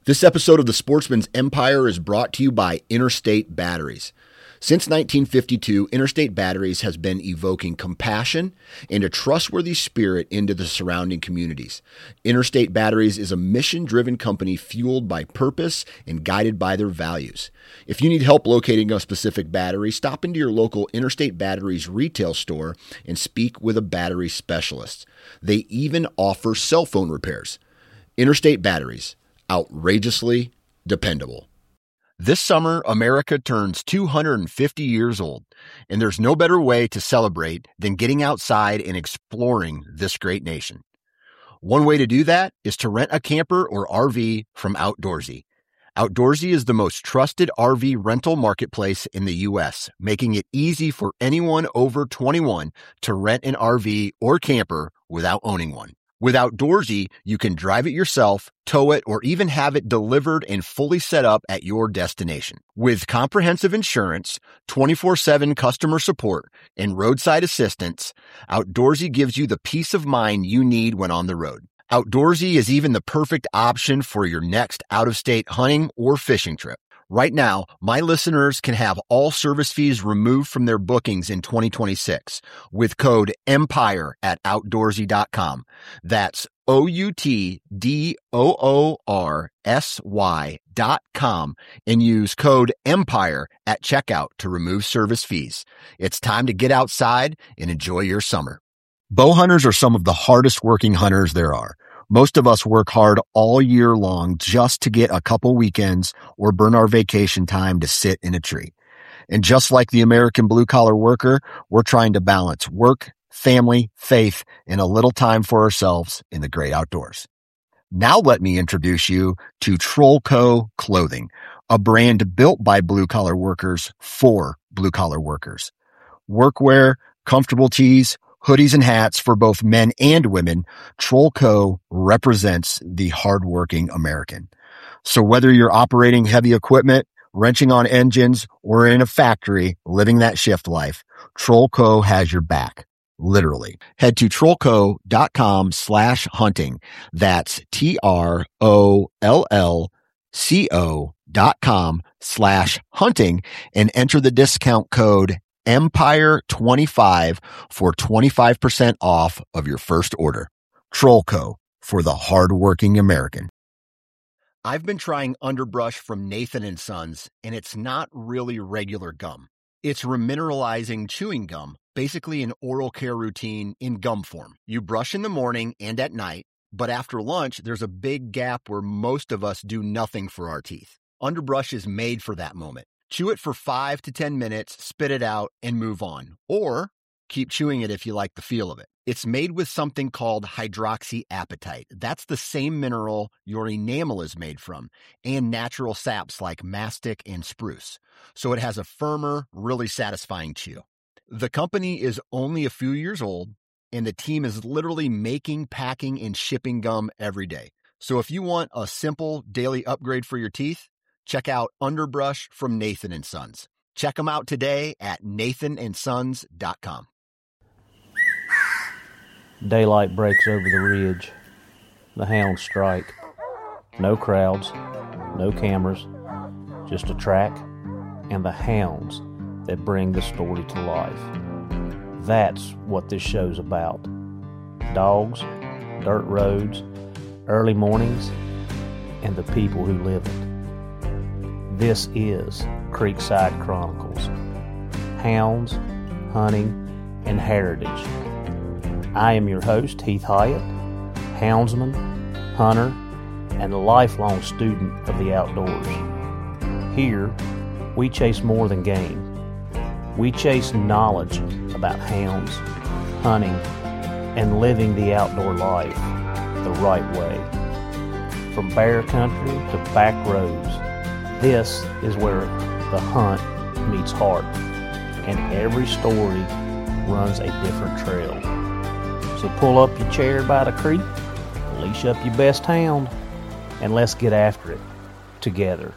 This episode of The Sportsman's Empire is brought to you by Interstate Batteries. Since 1952, Interstate Batteries has been evoking compassion and a trustworthy spirit into the surrounding communities. Interstate Batteries is a mission-driven company fueled by purpose and guided by their values. If you need help locating a specific battery, stop into your local Interstate Batteries retail store and speak with a battery specialist. They even offer cell phone repairs. Interstate Batteries. Outrageously dependable. This summer, America turns 250 years old, and there's no better way to celebrate than getting outside and exploring this great nation. One way to do that is to rent a camper or RV from Outdoorsy. Outdoorsy is the most trusted RV rental marketplace in the U.S., making it easy for anyone over 21 to rent an RV or camper without owning one. With Outdoorsy, you can drive it yourself, tow it, or even have it delivered and fully set up at your destination. With comprehensive insurance, 24/7 customer support, and roadside assistance, Outdoorsy gives you the peace of mind you need when on the road. Outdoorsy is even the perfect option for your next out-of-state hunting or fishing trip. Right now, my listeners can have all service fees removed from their bookings in 2026 with code EMPIRE at Outdoorsy.com. That's OUTDOORSY.com and use code EMPIRE at checkout to remove service fees. It's time to get outside and enjoy your summer. Bow hunters are some of the hardest working hunters there are. Most of us work hard all year long just to get a couple weekends or burn our vacation time to sit in a tree. And just like the American blue-collar worker, we're trying to balance work, family, faith, and a little time for ourselves in the great outdoors. Now let me introduce you to Trollco Clothing, a brand built by blue-collar workers for blue-collar workers. Workwear, comfortable tees, hoodies and hats for both men and women, Trollco represents the hardworking American. So whether you're operating heavy equipment, wrenching on engines, or in a factory living that shift life, Trollco has your back. Literally. Head to trollco.com/hunting. That's TROLLCO.com/hunting and enter the discount code EMPIRE25 for 25% off of your first order. Trollco, for the hardworking American. I've been trying Underbrush from Nathan & Sons, and it's not really regular gum. It's remineralizing chewing gum, basically an oral care routine in gum form. You brush in the morning and at night, but after lunch, there's a big gap where most of us do nothing for our teeth. Underbrush is made for that moment. Chew it for 5 to 10 minutes, spit it out, and move on. Or keep chewing it if you like the feel of it. It's made with something called hydroxyapatite. That's the same mineral your enamel is made from, and natural saps like mastic and spruce. So it has a firmer, really satisfying chew. The company is only a few years old, and the team is literally making, packing, and shipping gum every day. So if you want a simple daily upgrade for your teeth, check out Underbrush from Nathan & Sons. Check them out today at nathanandsons.com. Daylight breaks over the ridge. The hounds strike. No crowds, no cameras, just a track and the hounds that bring the story to life. That's what this show's about. Dogs, dirt roads, early mornings, and the people who live it. This is Creekside Chronicles. Hounds, hunting, and heritage. I am your host, Heath Hyatt, houndsman, hunter, and a lifelong student of the outdoors. Here, we chase more than game. We chase knowledge about hounds, hunting, and living the outdoor life the right way. From bear country to back roads, this is where the hunt meets heart, and every story runs a different trail. So pull up your chair by the creek, leash up your best hound, and let's get after it together.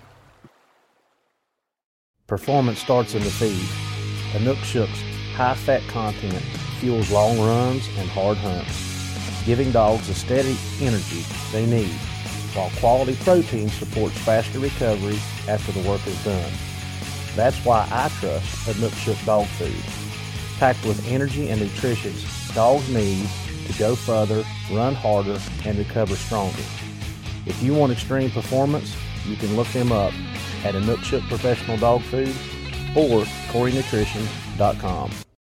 Performance starts in the feed. Inukshuk's high-fat content fuels long runs and hard hunts, giving dogs the steady energy they need while quality protein supports faster recovery after the work is done. That's why I trust Inukshuk dog food. Packed with energy and nutrition dogs need to go further, run harder, and recover stronger. If you want extreme performance, you can look them up at Inukshuk Professional Dog Food or CoreyNutrition.com.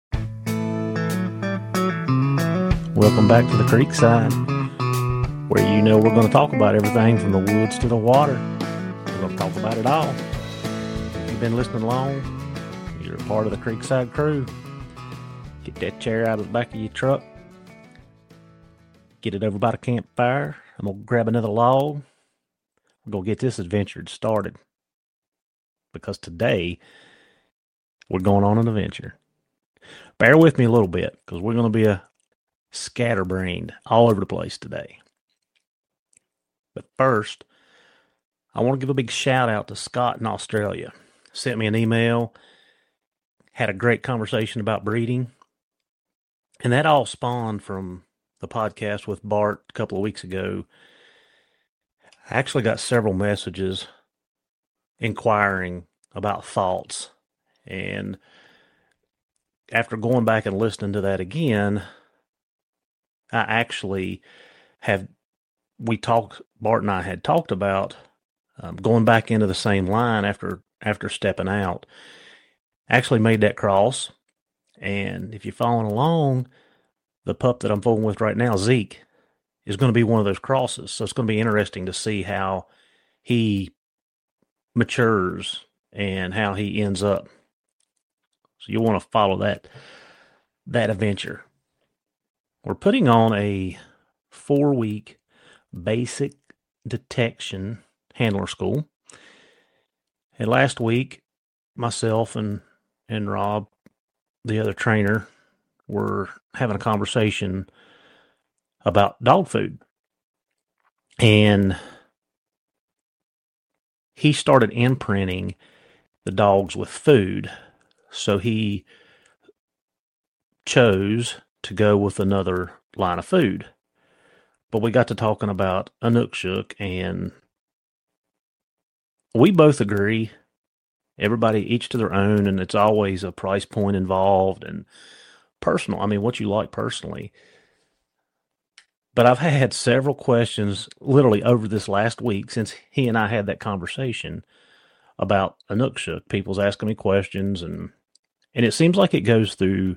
Welcome back to the Creekside, where you know we're going to talk about everything from the woods to the water. We're going to talk about it all. If you've been listening along, you're a part of the Creekside crew. Get that chair out of the back of your truck. Get it over by the campfire. I'm going to grab another log. We're going to get this adventure started. Because today, we're going on an adventure. Bear with me a little bit, because we're going to be scatterbrained all over the place today. But first, I want to give a big shout out to Scott in Australia. Sent me an email, had a great conversation about breeding, and that all spawned from the podcast with Bart a couple of weeks ago. I actually got several messages inquiring about thoughts, and after going back and listening to that again, I actually Bart and I had talked about going back into the same line after stepping out. Actually made that cross, and if you're following along, the pup that I'm fooling with right now, Zeke, is going to be one of those crosses. So it's going to be interesting to see how he matures and how he ends up. So you'll want to follow that adventure. We're putting on a 4-week basic detection handler school. And last week, myself and Rob, the other trainer, were having a conversation about dog food. And he started imprinting the dogs with food. So he chose to go with another line of food. But we got to talking about Inukshuk, and we both agree, everybody each to their own, and it's always a price point involved and personal. I mean, what you like personally. But I've had several questions literally over this last week since he and I had that conversation about Inukshuk. People's asking me questions, and it seems like it goes through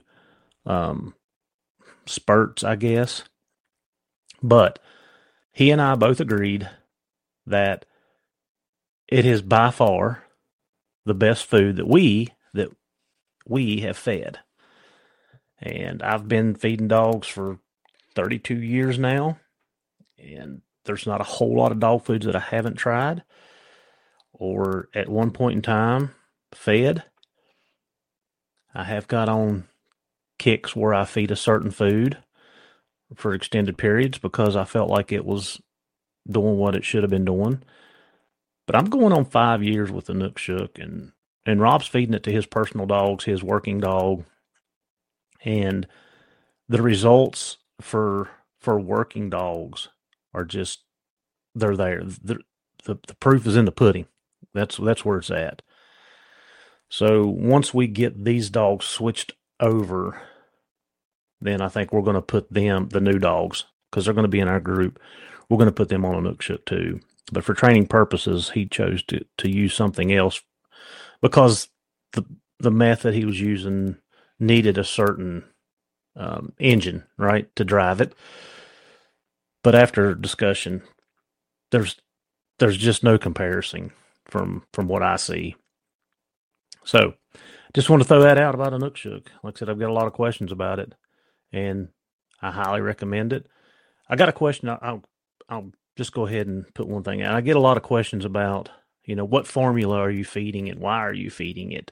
spurts, I guess. But he and I both agreed that it is by far the best food that we have fed. And I've been feeding dogs for 32 years now, and there's not a whole lot of dog foods that I haven't tried or at one point in time fed. I have got on kicks where I feed a certain food for extended periods because I felt like it was doing what it should have been doing. But I'm going on 5 years with the Inukshuk, and Rob's feeding it to his personal dogs, his working dog. And the results for working dogs are just, they're there. The proof is in the pudding. That's where it's at. So once we get these dogs switched over, then I think we're going to put them, the new dogs, because they're going to be in our group, we're going to put them on Inukshuk too. But for training purposes, he chose to use something else because the method he was using needed a certain engine, right, to drive it. But after discussion, there's just no comparison from what I see. So just want to throw that out about Inukshuk. Like I said, I've got a lot of questions about it, and I highly recommend it. I got a question. I'll just go ahead and put one thing out. I get a lot of questions about, what formula are you feeding and why are you feeding it?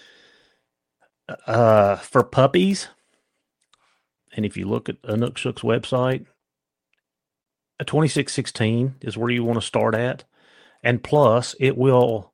For puppies, and if you look at Inukshuk's website, a 2616 is where you want to start at. And plus, it will,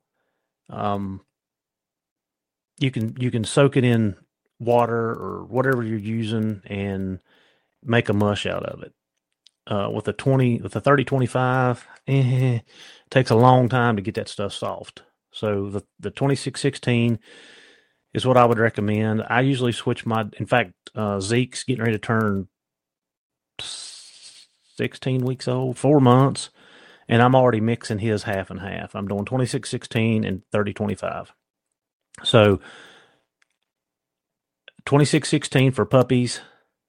you can soak it in water or whatever you're using and make a mush out of it. with the 30-25, takes a long time to get that stuff soft. So the 2616 is what I would recommend. I usually switch in fact, Zeke's getting ready to turn 16 weeks old, 4 months, and I'm already mixing his half and half. I'm doing 2616 and 30-25. So 2616 for puppies,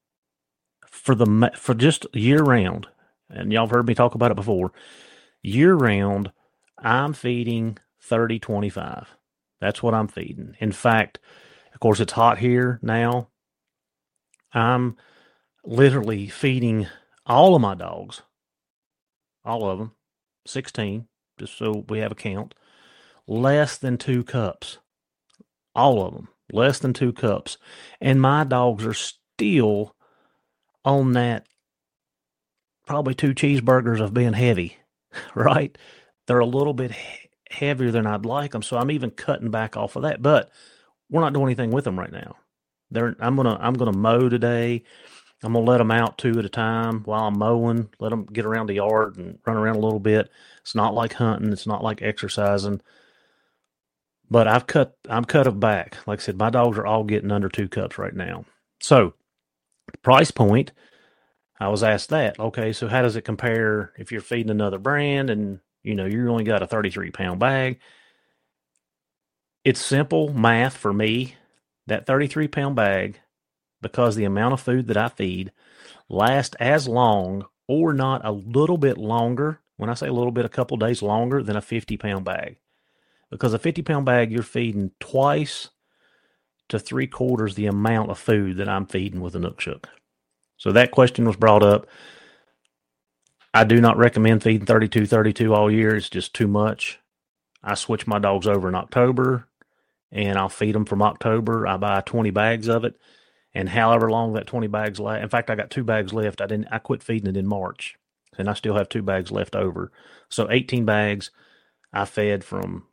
for just year round, and y'all have heard me talk about it before. Year round, I'm feeding 30-25. That's what I'm feeding. In fact, of course, it's hot here now. I'm literally feeding all of my dogs, all of them, 16, just so we have a count, less than 2 cups. All of them, less than 2 cups. And my dogs are still on that probably 2 cheeseburgers of being heavy, right? They're a little bit heavier than I'd like them, so I'm even cutting back off of that. But we're not doing anything with them right now. I'm gonna mow today. I'm gonna let them out 2 at a time while I'm mowing. Let them get around the yard and run around a little bit. It's not like hunting. It's not like exercising. But I'm cut them back. Like I said, my dogs are all getting under 2 cups right now. So the price point, I was asked that. Okay, so how does it compare if you're feeding another brand and you only got a 33-pound bag? It's simple math for me. That 33-pound bag, because the amount of food that I feed lasts as long or not a little bit longer. When I say a little bit, a couple days longer than a 50-pound bag. Because a 50-pound bag, you're feeding twice to 3/4 the amount of food that I'm feeding with a Inukshuk. So that question was brought up. I do not recommend feeding 32 all year. It's just too much. I switch my dogs over in October, and I'll feed them from October. I buy 20 bags of it, and however long that 20 bags last. In fact, I got 2 bags left. I quit feeding it in March, and I still have 2 bags left over. So 18 bags I fed from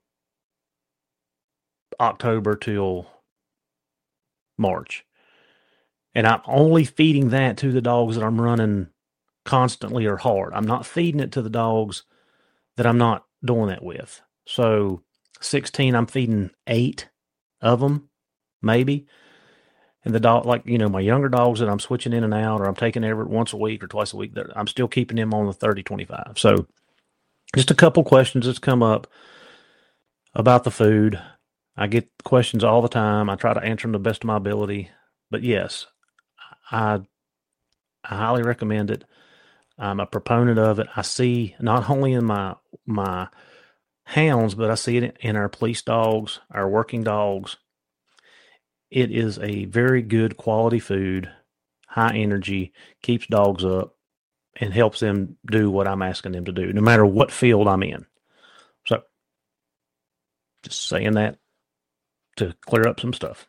October till March. And I'm only feeding that to the dogs that I'm running constantly or hard. I'm not feeding it to the dogs that I'm not doing that with. So 16, I'm feeding 8 of them, maybe. And the dog, my younger dogs that I'm switching in and out, or I'm taking Everett once a week or twice a week, I'm still keeping them on the 30-25. So just a couple questions that's come up about the food. I get questions all the time. I try to answer them to the best of my ability. But yes, I highly recommend it. I'm a proponent of it. I see not only in my hounds, but I see it in our police dogs, our working dogs. It is a very good quality food, high energy, keeps dogs up, and helps them do what I'm asking them to do, no matter what field I'm in. So, just saying that to clear up some stuff.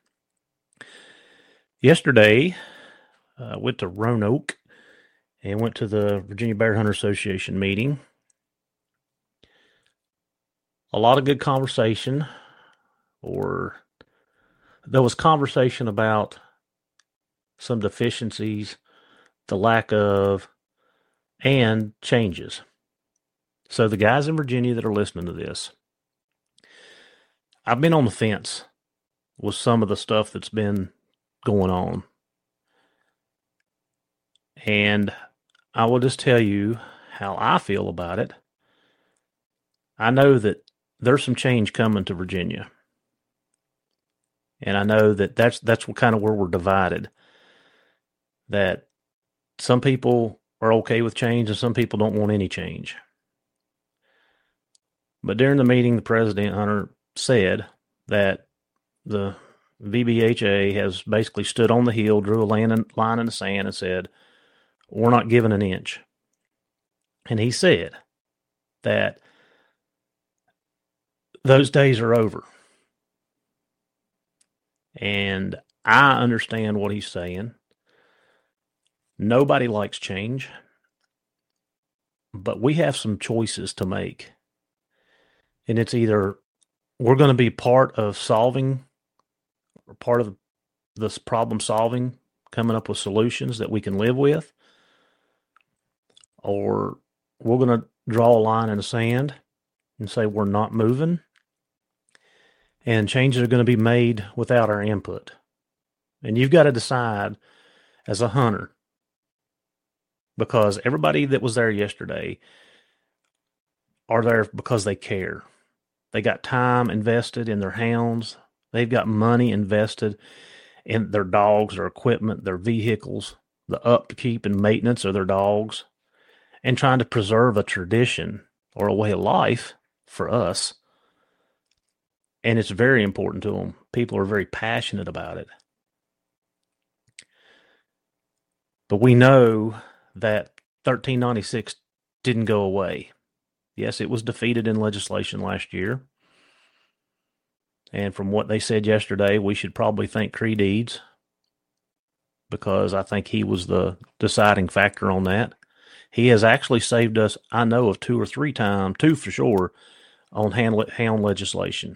Yesterday, I went to Roanoke and went to the Virginia Bear Hunter Association meeting. A lot of good conversation, there was conversation about some deficiencies, the lack of, and changes. So the guys in Virginia that are listening to this, I've been on the fence with some of the stuff that's been going on. And I will just tell you how I feel about it. I know that there's some change coming to Virginia. And I know that that's kind of where we're divided. That some people are okay with change and some people don't want any change. But during the meeting, the president, Hunter, said that the VBHA has basically stood on the hill, drew a line in the sand, and said, we're not giving an inch. And he said that those days are over. And I understand what he's saying. Nobody likes change, but we have some choices to make. And it's either we're going to be part of solving or part of this problem solving, coming up with solutions that we can live with, or we're going to draw a line in the sand and say we're not moving, and changes are going to be made without our input. And you've got to decide as a hunter, because everybody that was there yesterday are there because they care. They got time invested in their hounds. They've got money invested in their dogs, their equipment, their vehicles, the upkeep and maintenance of their dogs, and trying to preserve a tradition or a way of life for us. And it's very important to them. People are very passionate about it. But we know that 1396 didn't go away. Yes, it was defeated in legislation last year. And from what they said yesterday, we should probably thank Creed Eads, because I think he was the deciding factor on that. He has actually saved us, I know of 2 or 3 times, 2 for sure, on hound legislation.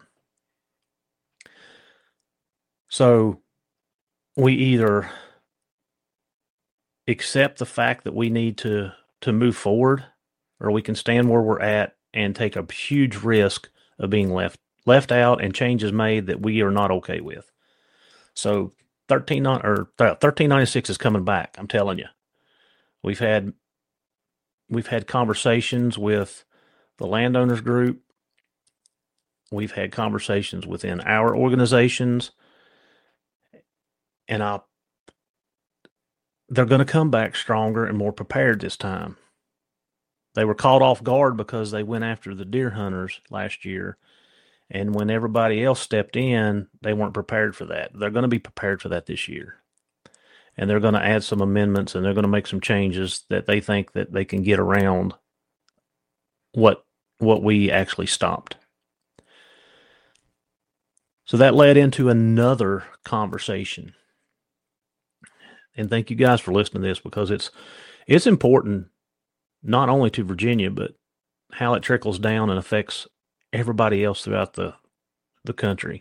So we either accept the fact that we need to move forward, or we can stand where we're at and take a huge risk of being left out and changes made that we are not okay with. So 1396 is coming back. I'm telling you, we've had conversations with the landowners group. We've had conversations within our organizations, and they're going to come back stronger and more prepared this time. They were caught off guard because they went after the deer hunters last year. And when everybody else stepped in, they weren't prepared for that. They're going to be prepared for that this year. And they're going to add some amendments, and they're going to make some changes that they think that they can get around what we actually stopped. So that led into another conversation. And thank you guys for listening to this, because it's important not only to Virginia, but how it trickles down and affects everybody else throughout the country,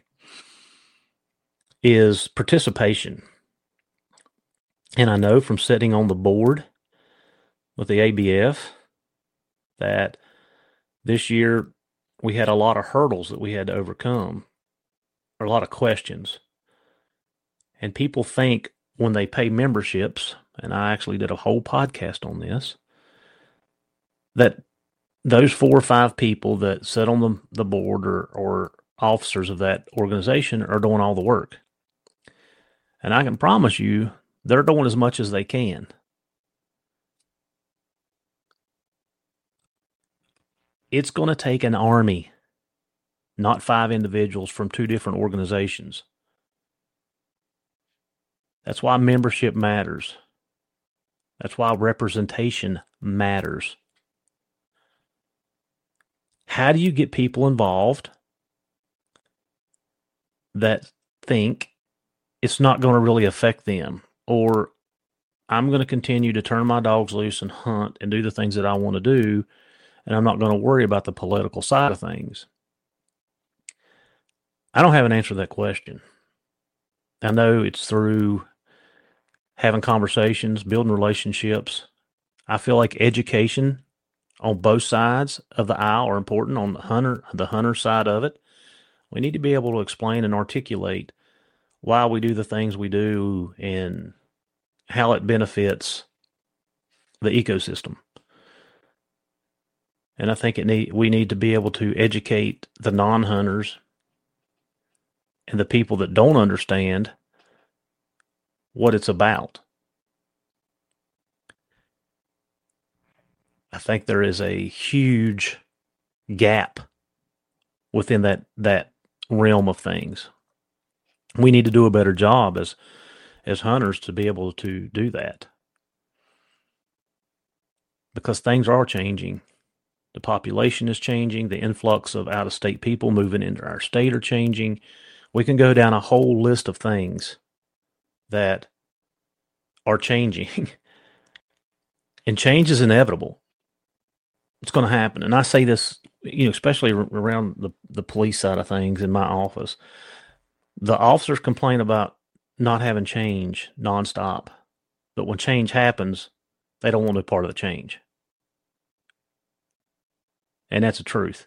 is participation. And I know from sitting on the board with the ABF that this year we had a lot of hurdles that we had to overcome, or a lot of questions. And people think when they pay memberships, and I actually did a whole podcast on this, that those 4 or 5 people that sit on the board or officers of that organization are doing all the work. And I can promise you, they're doing as much as they can. It's going to take an army, not 5 individuals from 2 different organizations. That's why membership matters. That's why representation matters. How do you get people involved that think it's not going to really affect them, or I'm going to continue to turn my dogs loose and hunt and do the things that I want to do, and I'm not going to worry about the political side of things? I don't have an answer to that question. I know it's through having conversations, building relationships. I feel like education on both sides of the aisle are important. On the hunter side of it, we need to be able to explain and articulate why we do the things we do and how it benefits the ecosystem. And I think we need to be able to educate the non-hunters and the people that don't understand what it's about. I think there is a huge gap within that realm of things. We need to do a better job as hunters to be able to do that, because things are changing. The population is changing. The influx of out-of-state people moving into our state are changing. We can go down a whole list of things that are changing. And change is inevitable. It's going to happen. And I say this, especially around the police side of things in my office. The officers complain about not having change nonstop. But when change happens, they don't want to be part of the change. And that's the truth.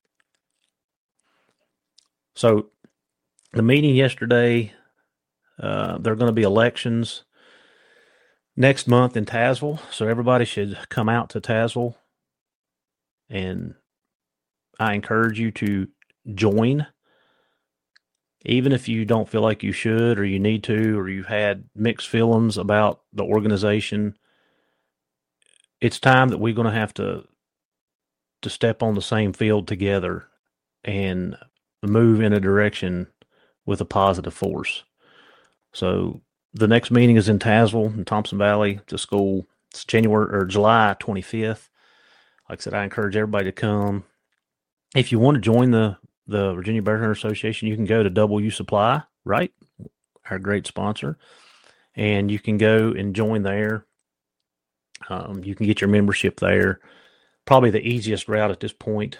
So the meeting yesterday, there are going to be elections next month in Tazewell. So everybody should come out to Tazewell. And I encourage you to join, even if you don't feel like you should or you need to, or you've had mixed feelings about the organization. It's time that we're going to have to step on the same field together and move in a direction with a positive force. So the next meeting is in Tazewell in Thompson Valley, the school. It's July 25th. Like I said, I encourage everybody to come. If you want to join the Virginia Bear Hunter Association, you can go to W Supply, right? Our great sponsor. And you can go and join there. You can get your membership there. Probably the easiest route at this point.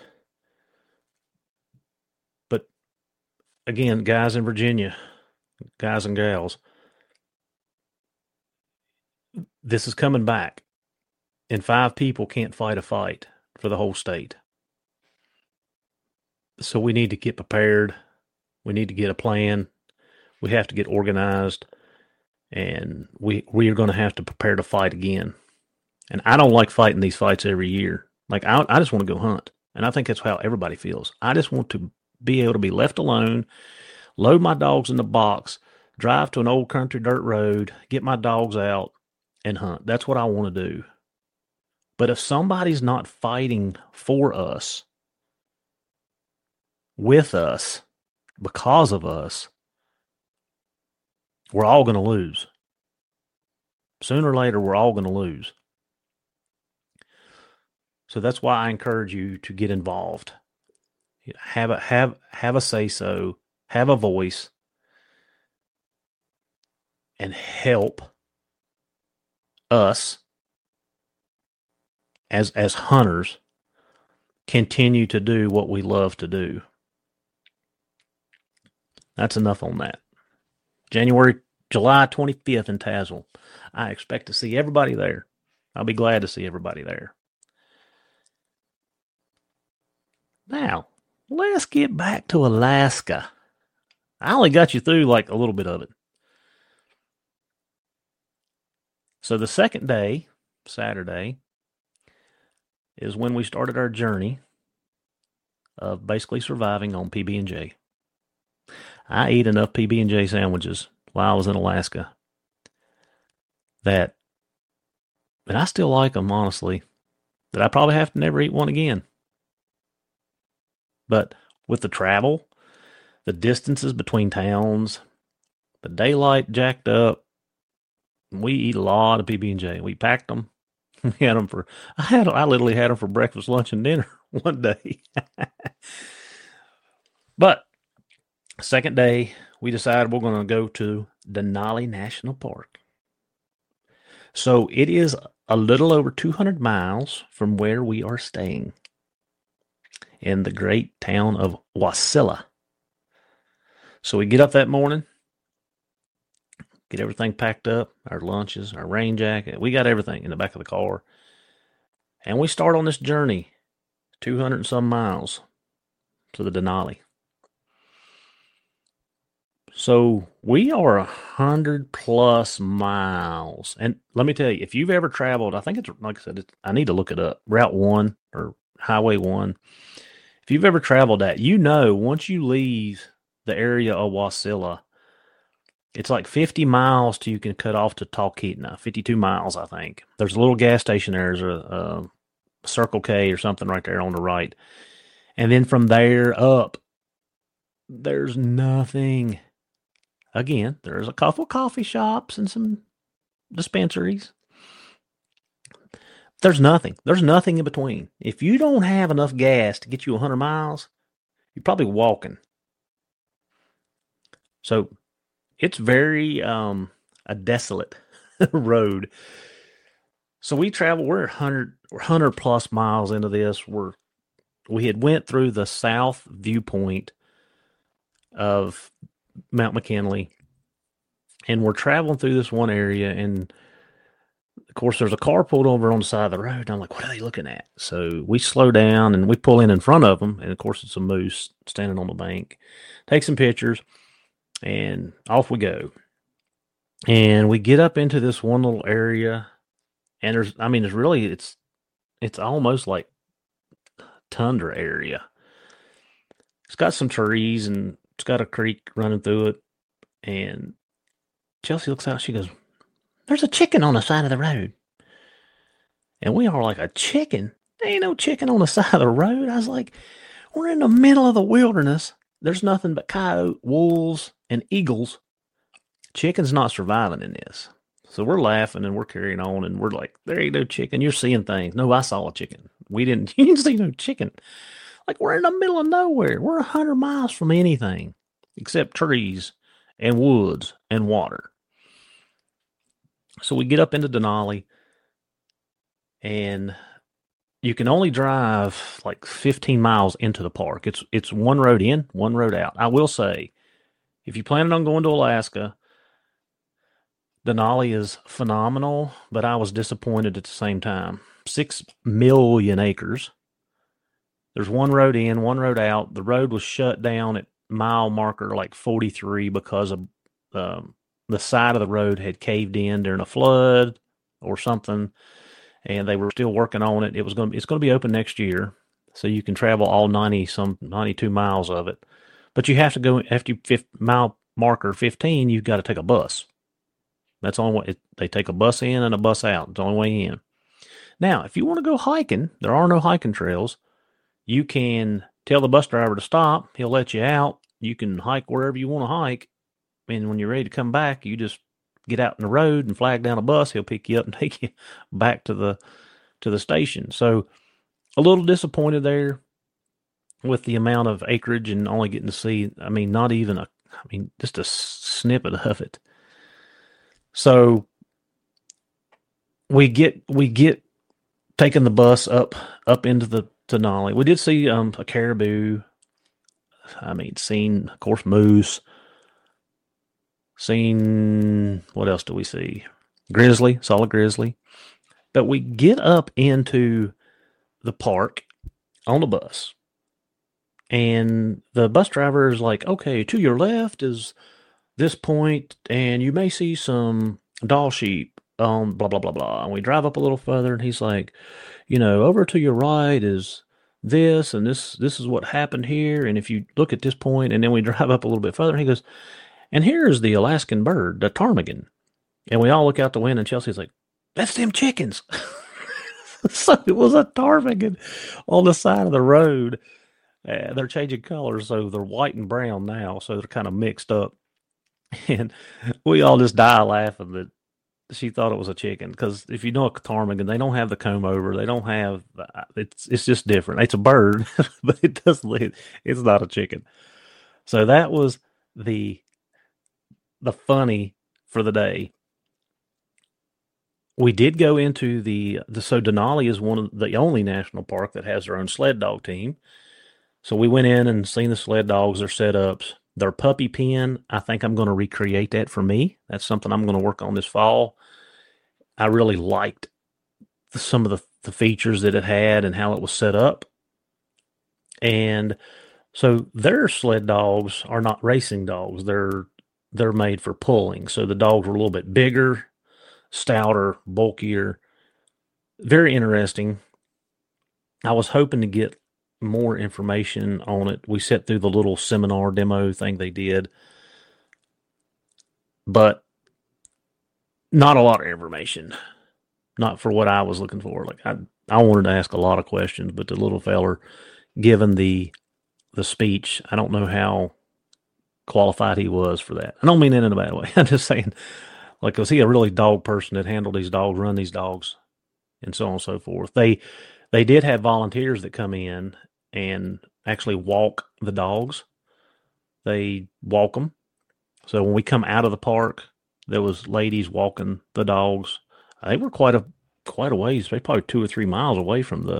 But again, guys in Virginia, guys and gals, this is coming back. And 5 people can't fight a fight for the whole state. So we need to get prepared. We need to get a plan. We have to get organized. And we are going to have to prepare to fight again. And I don't like fighting these fights every year. Like, I just want to go hunt. And I think that's how everybody feels. I just want to be able to be left alone, load my dogs in the box, drive to an old country dirt road, get my dogs out, and hunt. That's what I want to do. But if somebody's not fighting for us, with us, because of us, we're all going to lose. Sooner or later, we're all going to lose. So that's why I encourage you to get involved. Have a say-so, have a voice, and help us as hunters continue to do what we love to do. That's enough on that. July 25th in Tazewell. I expect to see everybody there. I'll be glad to see everybody there. Now, let's get back to Alaska. I only got you through like a little bit of it. So the second day, Saturday, is when we started our journey of basically surviving on PB&J. I ate enough PB&J sandwiches while I was in Alaska and I still like them, honestly, that I probably have to never eat one again. But with the travel, the distances between towns, the daylight jacked up, we eat a lot of PB&J. We packed them. We had them I literally had them for breakfast, lunch, and dinner one day. But second day, we decided we're going to go to Denali National Park. So it is a little over 200 miles from where we are staying in the great town of Wasilla. So we get up that morning, get everything packed up, our lunches, our rain jacket. We got everything in the back of the car. And we start on this journey, 200 and some miles to the Denali. So we are 100 plus miles. And let me tell you, if you've ever traveled, I think it's, like I said, I need to look it up, Route 1 or Highway 1. If you've ever traveled that, you know, once you leave the area of Wasilla, it's like 50 miles till you can cut off to Talkeetna, 52 miles, I think. There's a little gas station there. There's a Circle K or something right there on the right. And then from there up, there's nothing. Again, there's a couple coffee shops and some dispensaries. There's nothing. There's nothing in between. If you don't have enough gas to get you 100 miles, you're probably walking. So it's very a desolate road. So we travel. We're 100 plus miles into this. We had went through the south viewpoint of Mount McKinley, and we're traveling through this one area, and course, there's a car pulled over on the side of the road. And I'm like, what are they looking at? So we slow down and we pull in front of them. And of course, it's a moose standing on the bank. Take some pictures and off we go. And we get up into this one little area. And it's almost like tundra area. It's got some trees and it's got a creek running through it. And Chelsea looks out. She goes, there's a chicken on the side of the road. And we are like, a chicken? There ain't no chicken on the side of the road. I was like, we're in the middle of the wilderness. There's nothing but coyote, wolves, and eagles. Chicken's not surviving in this. So we're laughing and we're carrying on and we're like, there ain't no chicken. You're seeing things. No, I saw a chicken. You didn't see no chicken. Like, we're in the middle of nowhere. We're 100 miles from anything except trees and woods and water. So we get up into Denali, and you can only drive like 15 miles into the park. It's one road in, one road out. I will say, if you're planning on going to Alaska, Denali is phenomenal, but I was disappointed at the same time. 6 million acres. There's one road in, one road out. The road was shut down at mile marker like 43 because of the side of the road had caved in during a flood or something, and they were still working on it. It's going to be open next year, so you can travel all 92 miles of it. But you have to go after mile marker 15. You've got to take a bus. That's the only way. They take a bus in and a bus out. It's the only way in. Now, if you want to go hiking, there are no hiking trails. You can tell the bus driver to stop. He'll let you out. You can hike wherever you want to hike. And when you're ready to come back, you just get out in the road and flag down a bus. He'll pick you up and take you back to the station. So a little disappointed there with the amount of acreage and only getting to see, just a snippet of it. So we get taking the bus up into the Denali. We did see a caribou. Seen, of course, moose. Seen, what else do we see? Grizzly, saw a grizzly. But we get up into the park on the bus. And the bus driver is like, okay, to your left is this point, and you may see some doll sheep on blah, blah, blah, blah. And we drive up a little further, and he's like, over to your right is this, and this is what happened here. And if you look at this point, and then we drive up a little bit further, and he goes, and here's the Alaskan bird, the ptarmigan. And we all look out the window, and Chelsea's like, that's them chickens. So it was a ptarmigan on the side of the road. They're changing colors, so they're white and brown now, so they're kind of mixed up. And we all just die laughing that she thought it was a chicken, because if you know a ptarmigan, they don't have the comb over. They don't have it's just different. It's a bird, but it's not a chicken. So that was the funny for the day. We did go into so Denali is one of the only national park that has their own sled dog team. So we went in and seen the sled dogs, their setups, their puppy pen. I think I'm going to recreate that for me. That's something I'm going to work on this fall. I really liked some of the features that it had and how it was set up. And so their sled dogs are not racing dogs. They're made for pulling. So the dogs were a little bit bigger, stouter, bulkier. Very interesting. I was hoping to get more information on it. We sat through the little seminar demo thing they did, but not a lot of information. Not for what I was looking for. Like I wanted to ask a lot of questions, but the little feller, given the speech, I don't know how qualified he was for that. I don't mean it in a bad way. I'm just saying, like, was he a really dog person that handled these dogs, run these dogs, and so on and so forth? They did have volunteers that come in and actually walk the dogs. They walk them. So when we come out of the park, there was ladies walking the dogs. They were quite a ways. They probably 2 or 3 miles away from the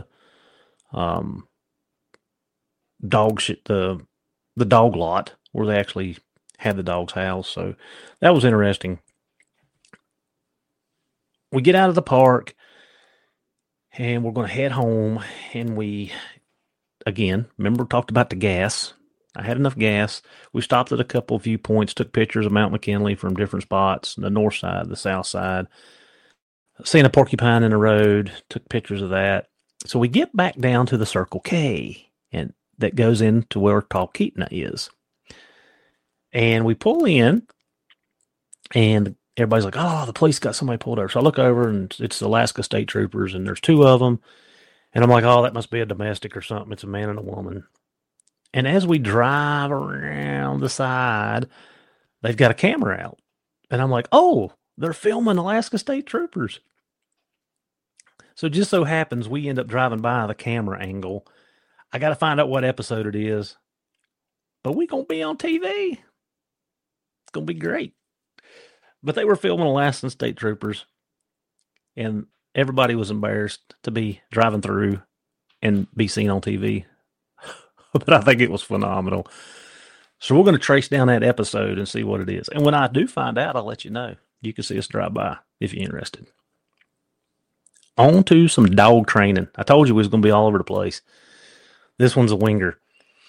the dog lot where they actually had the dog's house. So that was interesting. we get out of the park and we're going to head home. And we, again, remember, talked about the gas. I had enough gas. We stopped at a couple of viewpoints, took pictures of Mount McKinley from different spots, the north side, the south side. Seen a porcupine in the road, took pictures of that. So we get back down to the Circle K, and that goes into where Talkeetna is. And we pull in, and everybody's like, oh, the police got somebody pulled over. So I look over, and it's Alaska State Troopers, and there's two of them. And I'm like, oh, that must be a domestic or something. It's a man and a woman. And as we drive around the side, they've got a camera out. And I'm like, oh, they're filming Alaska State Troopers. So just so happens we end up driving by the camera angle. I got to find out what episode it is. But we going to be on TV. It's going to be great. But they were filming Alaska State Troopers. And everybody was embarrassed to be driving through and be seen on TV. But I think it was phenomenal. So we're going to trace down that episode and see what it is. And when I do find out, I'll let you know. You can see us drive by if you're interested. On to some dog training. I told you we was going to be all over the place. This one's a winger.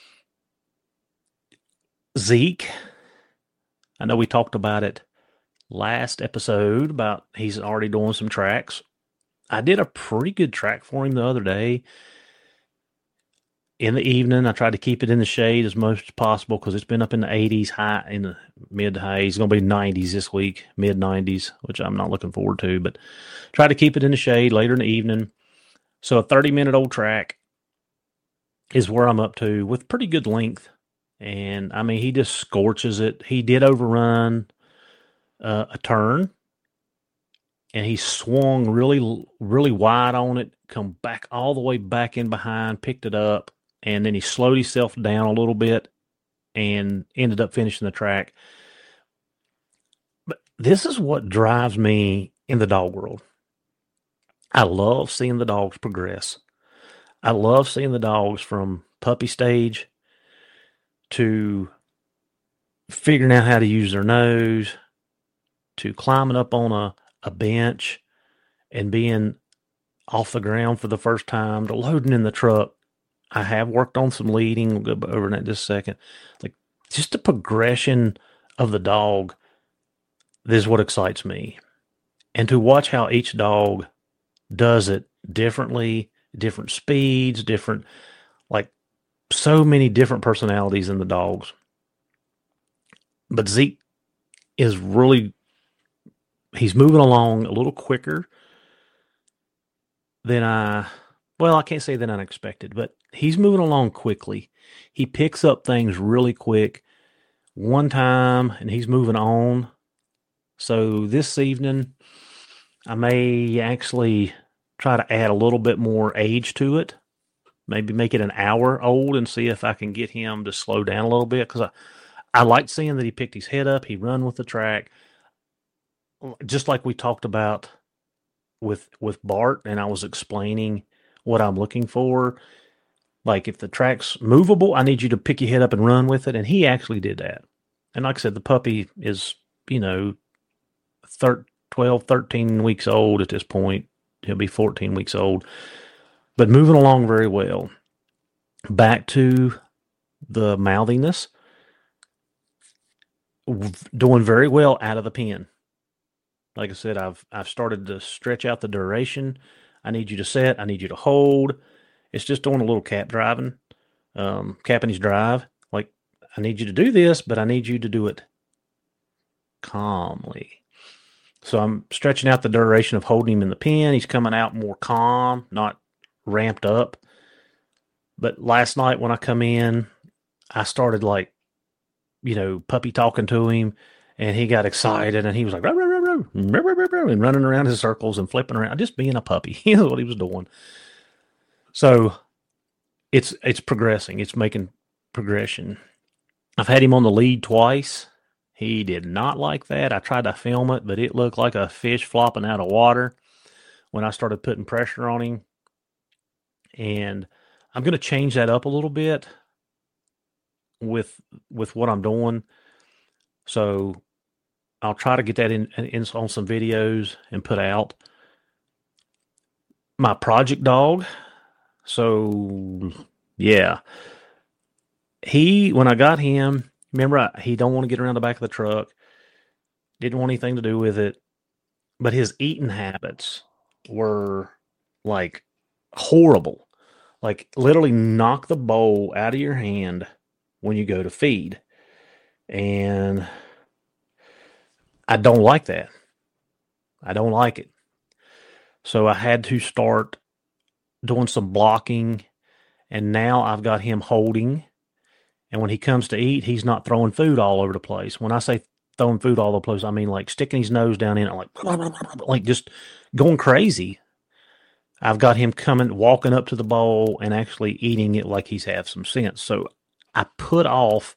Zeke, I know we talked about it last episode about he's already doing some tracks. I did a pretty good track for him the other day. In the evening, I tried to keep it in the shade as much as possible because it's been up in the 80s, high in the mid to high. It's going to be 90s this week, mid 90s, which I'm not looking forward to, but try to keep it in the shade later in the evening. So a 30-minute old track is where I'm up to with pretty good length. And I mean, he just scorches it. He did overrun a turn, and he swung really, really wide on it, come back all the way back in behind, picked it up. And then he slowed himself down a little bit and ended up finishing the track. But this is what drives me in the dog world. I love seeing the dogs progress. I love seeing the dogs from puppy stage to figuring out how to use their nose, to climbing up on a bench and being off the ground for the first time, to loading in the truck. I have worked on some leading. We'll go over that in just a second. Like, just the progression of the dog, this is what excites me. And to watch how each dog does it differently, different speeds, different, like, so many different personalities in the dogs. But Zeke is really, he's moving along a little quicker than I can't say than unexpected, but he's moving along quickly. He picks up things really quick one time, and he's moving on. So this evening, I may actually try to add a little bit more age to it. Maybe make it an hour old and see if I can get him to slow down a little bit. Because I like seeing that he picked his head up. He run with the track. Just like we talked about with Bart, and I was explaining what I'm looking for. Like, if the track's movable, I need you to pick your head up and run with it. And he actually did that. And like I said, the puppy is, 12, 13 weeks old at this point. He'll be 14 weeks old. But moving along very well. Back to the mouthiness. Doing very well out of the pen. Like I said, I've started to stretch out the duration. I need you to set. I need you to hold. It's just doing a little cap driving, capping his drive. Like, I need you to do this, but I need you to do it calmly. So I'm stretching out the duration of holding him in the pen. He's coming out more calm, not ramped up. But last night when I come in, I started puppy talking to him, and he got excited, and he was like, row, row, row, row, row, row, row, row, and running around in circles and flipping around, just being a puppy. That's what he was doing. So it's progressing. It's making progression. I've had him on the lead twice. He did not like that. I tried to film it, but it looked like a fish flopping out of water when I started putting pressure on him. And I'm going to change that up a little bit with what I'm doing. So I'll try to get that in on some videos and put out. My project dog. So yeah, when I got him, remember he don't want to get around the back of the truck. Didn't want anything to do with it, but his eating habits were like horrible. Like literally knock the bowl out of your hand when you go to feed. And I don't like that. I don't like it. So I had to start doing some blocking, and now I've got him holding. And when he comes to eat, he's not throwing food all over the place. When I say throwing food all over the place, I mean like sticking his nose down in it, like just going crazy. I've got him walking up to the bowl and actually eating it like he's have some sense. So I put off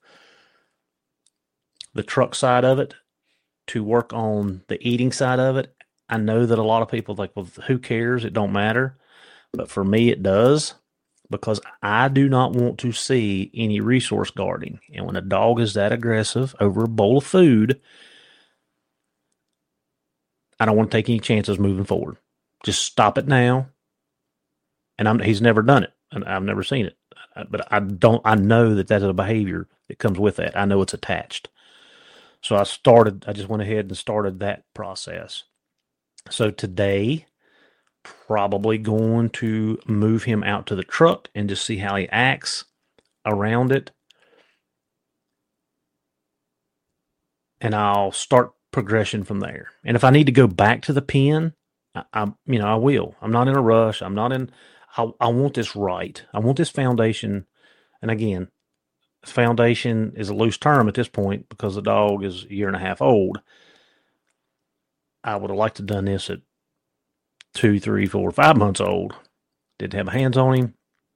the truck side of it to work on the eating side of it. I know that a lot of people are like, well, who cares? It don't matter. But for me, it does, because I do not want to see any resource guarding. And when a dog is that aggressive over a bowl of food, I don't want to take any chances moving forward. Just stop it now. And he's never done it, and I've never seen it. But I know that is a behavior that comes with that. I know it's attached. So I just went ahead and started that process. So today, probably going to move him out to the truck and just see how he acts around it. And I'll start progression from there. And if I need to go back to the pen, I will. I'm not in a rush. I want this right. I want this foundation. And again, foundation is a loose term at this point because the dog is a year and a half old. I would have liked to have done this at 2, 3, 4, 5 months old. Didn't have my hands on him.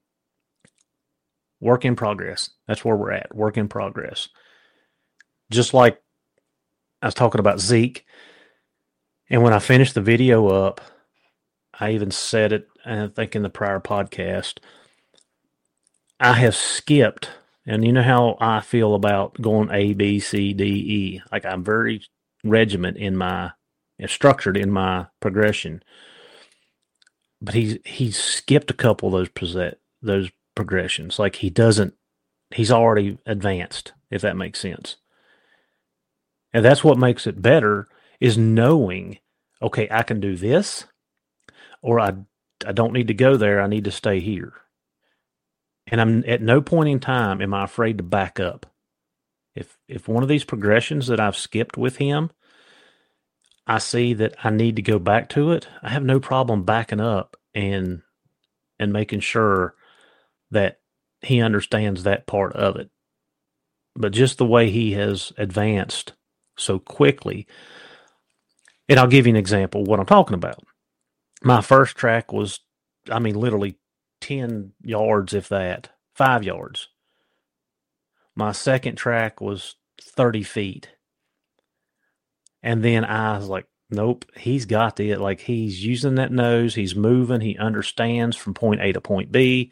Work in progress. That's where we're at. Work in progress. Just like I was talking about Zeke. And when I finished the video up, I even said it, I think in the prior podcast, I have skipped, and you know how I feel about going A, B, C, D, E. Like I'm very structured in my progression. But he's skipped a couple of those progressions. Like he's already advanced, if that makes sense. And that's what makes it better, is knowing, okay, I can do this, or I don't need to go there. I need to stay here. And I'm at no point in time am I afraid to back up. If one of these progressions that I've skipped with him, I see that I need to go back to it, I have no problem backing up and making sure that he understands that part of it. But just the way he has advanced so quickly, and I'll give you an example of what I'm talking about. My first track was, literally 10 yards, if that, 5 yards. My second track was 30 feet. And then I was like, nope, he's got it. Like he's using that nose, he's moving, he understands from point A to point B.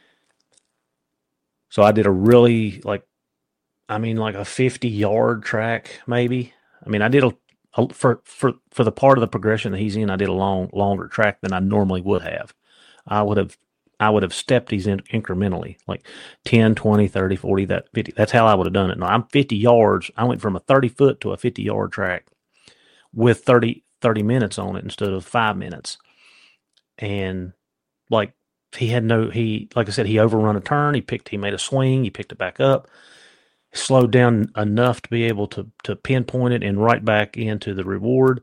So I did a really like a 50-yard track, maybe. I did for the part of the progression that he's in, I did a longer track than I normally would have. I would have stepped these in incrementally, like 10, 20, 30, 40, 50. That's how I would have done it. Now I'm 50 yards. I went from a 30-foot to a 50-yard track with 30 minutes on it instead of 5 minutes. And like like I said, he overrun a turn. He made a swing. He picked it back up, slowed down enough to be able to pinpoint it and right back into the reward.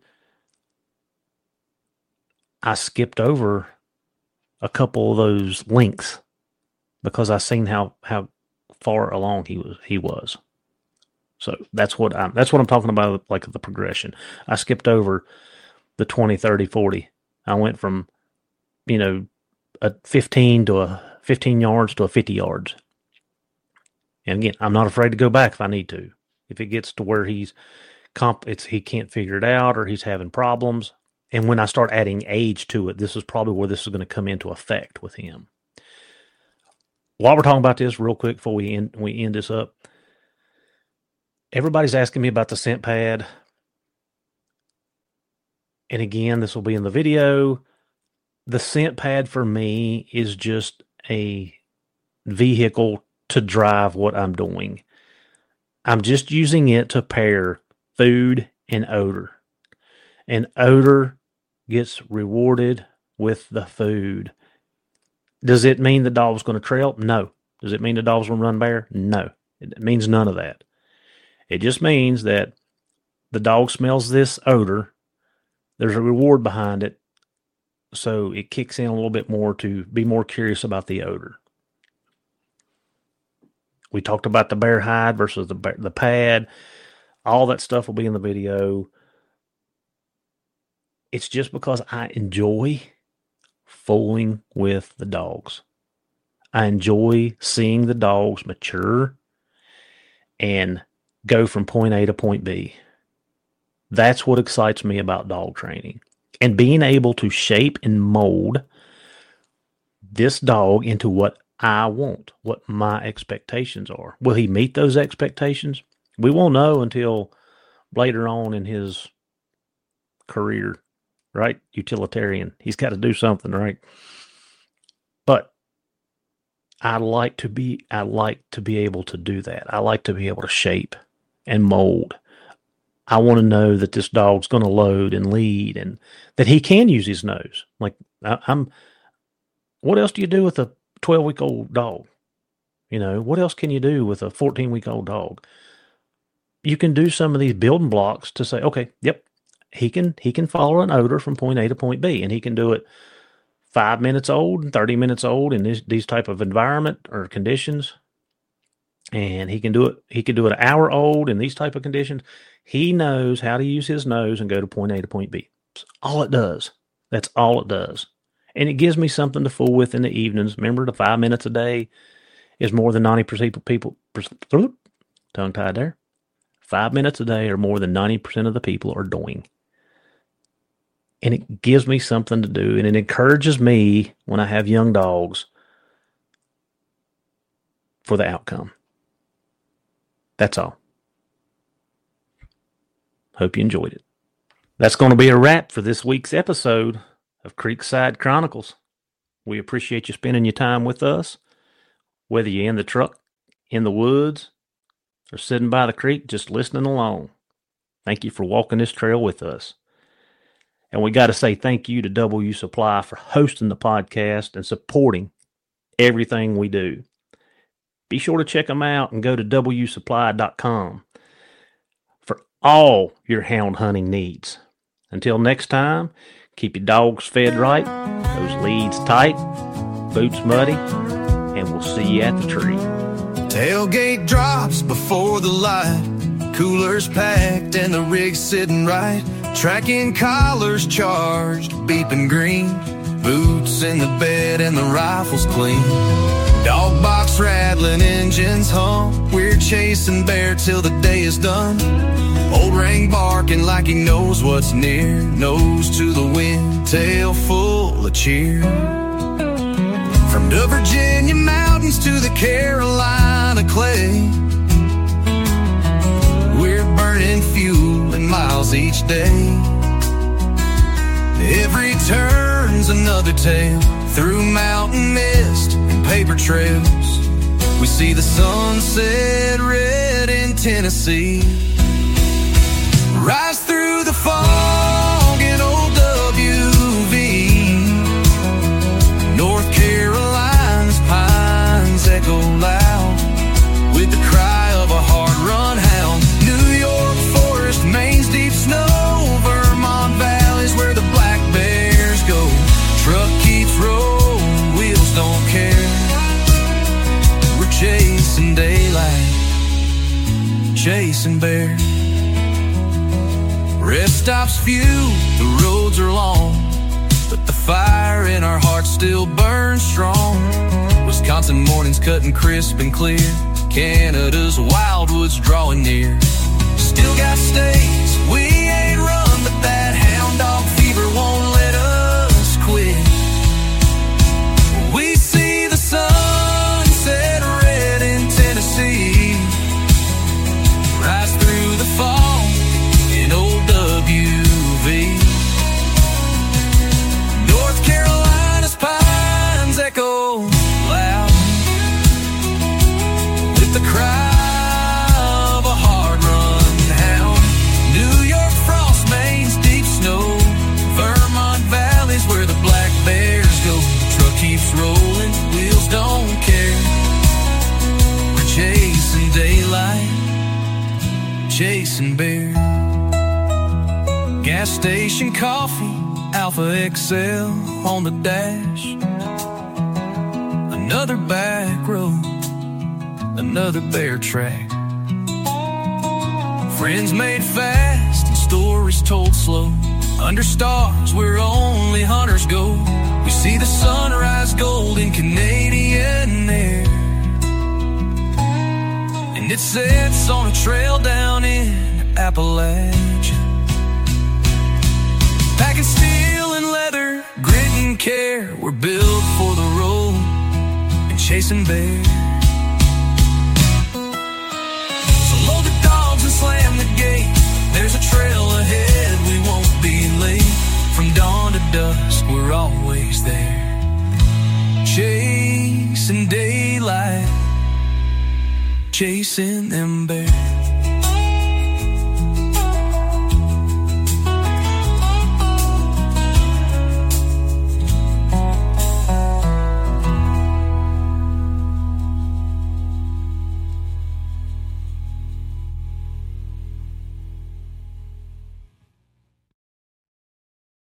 I skipped over a couple of those links because I seen how far along he was. So that's what I'm talking about, like the progression. I skipped over the 20, 30, 40. I went from, a 15 yards to a 50 yards. And again, I'm not afraid to go back if I need to. If it gets to where he can't figure it out or he's having problems. And when I start adding age to it, this is probably where this is going to come into effect with him. While we're talking about this, real quick before we end this up, everybody's asking me about the scent pad. And again, this will be in the video. The scent pad for me is just a vehicle to drive what I'm doing. I'm just using it to pair food and odor. And odor gets rewarded with the food. Does it mean the dog's going to trail? No. Does it mean the dog's going to run bare? No. It means none of that. It just means that the dog smells this odor. There's a reward behind it. So it kicks in a little bit more to be more curious about the odor. We talked about the bear hide versus the pad. All that stuff will be in the video. It's just because I enjoy fooling with the dogs. I enjoy seeing the dogs mature and go from point A to point B. That's what excites me about dog training. And being able to shape and mold this dog into what I want, what my expectations are. Will he meet those expectations? We won't know until later on in his career, right? Utilitarian. He's got to do something, right? But I like to be able to do that. I like to be able to shape and mold. I want to know that this dog's going to load and lead and that he can use his nose. Like what else do you do with a 12-week-old dog? You know, what else can you do with a 14-week-old dog? You can do some of these building blocks to say, okay, yep, he can follow an odor from point A to point B, and he can do it 5 minutes old and 30 minutes old in these type of environment or conditions. And he can do it an hour old in these type of conditions. He knows how to use his nose and go to point A to point B. That's all it does. That's all it does. And it gives me something to fool with in the evenings. Remember, the 5 minutes a day is more than 90% of people, tongue-tied there. 5 minutes a day are more than 90% of the people are doing. And it gives me something to do. And it encourages me when I have young dogs for the outcome. That's all. Hope you enjoyed it. That's going to be a wrap for this week's episode of Creekside Chronicles. We appreciate you spending your time with us, whether you're in the truck, in the woods, or sitting by the creek just listening along. Thank you for walking this trail with us. And we got to say thank you to W Supply for hosting the podcast and supporting everything we do. Be sure to check them out and go to wsupply.com for all your hound hunting needs. Until next time, keep your dogs fed right, those leads tight, boots muddy, and we'll see you at the tree. Tailgate drops before the light, coolers packed and the rig sitting right, tracking collars charged, beeping green, boots in the bed and the rifle's clean. Dog box rattling, engines hum, we're chasing bear till the day is done. Old Ring barking like he knows what's near, nose to the wind, tail full of cheer. From the Virginia mountains to the Carolina clay, we're burning fuel and miles each day. Every turn's another tale, through mountain mist and paper trails. We see the sunset red in Tennessee, rise through the fog in old WV. North Carolina's pines echo loud with the cry of a hard-run hound. New York forest, Maine's deep snow, Vermont valleys where the black bears go. Truck keeps rolling, wheels don't care. We're chasing daylight, chasing bear. Rest stops few, the roads are long, but the fire in our hearts still burns strong. Wisconsin mornings cutting crisp and clear, Canada's wildwoods drawing near. Still got states we ain't run, but that hound dog fever won't let us quit. We see the sunset red in Tennessee, rise through the fog in old WV. chasing daylight, chasing bear. Gas station coffee, Alpha XL on the dash. Another back road, another bear track. Friends made fast and stories told slow. Under stars where only hunters go. We see the sunrise gold in Canadian air, and it sets on a trail down in Appalachia. Packing steel and leather, grit and care. We're built for the road and chasing bear. So load the dogs and slam the gate. There's a trail ahead, we won't be late. From dawn to dusk, we're always there. Chasing daylight, chasing them bears.